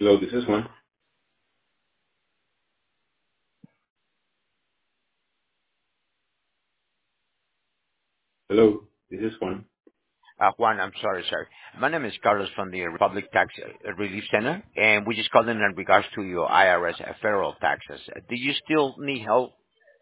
Hello, this is Juan. Hello, this is Juan. Juan, I'm sorry, sir. My name is Carlos from the Republic Tax Relief Center, and we just called in regards to your IRS federal taxes. Do you still need help,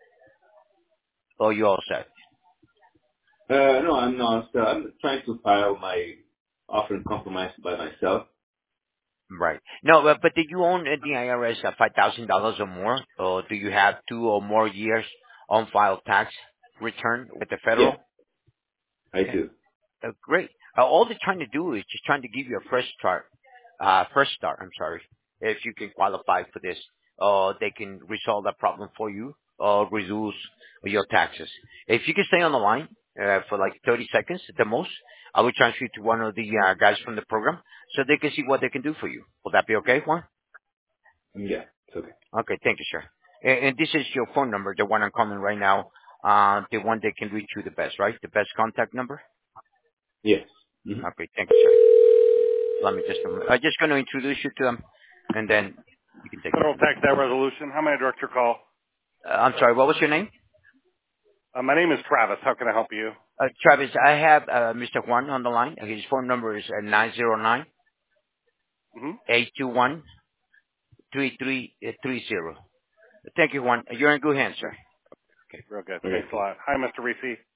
or you all set? No, I'm not. I'm trying to file my offering compromise by myself. Right. No, but do you own the IRS $5,000 or more, or do you have 2 or more years on file tax return with the Yeah, federal? I Okay. do. Great. All they're trying to do is just trying to give you a fresh start, I'm sorry, if you can qualify for this. They can resolve that problem for you or reduce your taxes. If you can stay on the line for like 30 seconds at the most, I will transfer you to one of the guys from the program so they can see what they can do for you. Will that be okay, Juan? Yeah, it's okay. Okay, thank you, sir. And this is your phone number, the one I'm calling right now, the one they can reach you the best, right? The best contact number? Yes. Mm-hmm. Okay, thank you, sir. Let me just, I'm just going to introduce you to them, and then you can take it Federal from there. Tax Debt Resolution. How may I direct your call? I'm sorry, what was your name? My name is Travis. How can I help you? Travis, I have Mr. Juan on the line. His phone number is 909 Mm-hmm. Thank you, Juan. You're in good hands, sir. Okay. Real good. Okay, Thanks a thanks. lot. Hi, Mr. Reese.